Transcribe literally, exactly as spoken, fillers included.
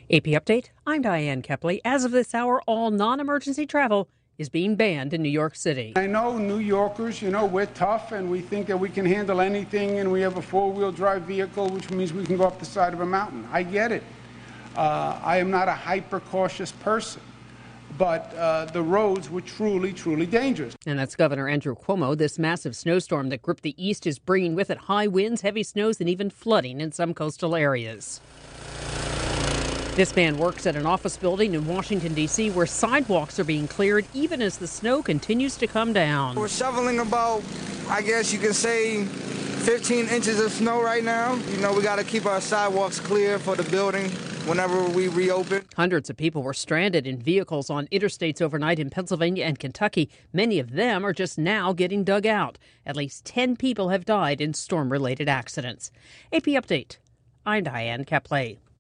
A P Update, I'm Diane Kepley. As of this hour, all non-emergency travel is being banned in New York City. I know New Yorkers, you know, we're tough and we think that we can handle anything, and we have a four-wheel drive vehicle, which means we can go up the side of a mountain. I get it. Uh, I am not a hyper-cautious person, but uh, the roads were truly, truly dangerous. And that's Governor Andrew Cuomo. This massive snowstorm that gripped the east is bringing with it high winds, heavy snows, and even flooding in some coastal areas. This man works at an office building in Washington, D C, where sidewalks are being cleared even as the snow continues to come down. We're shoveling about, I guess you can say, fifteen inches of snow right now. You know, we got to keep our sidewalks clear for the building whenever we reopen. Hundreds of people were stranded in vehicles on interstates overnight in Pennsylvania and Kentucky. Many of them are just now getting dug out. At least ten people have died in storm-related accidents. A P Update, I'm Diane Kepley.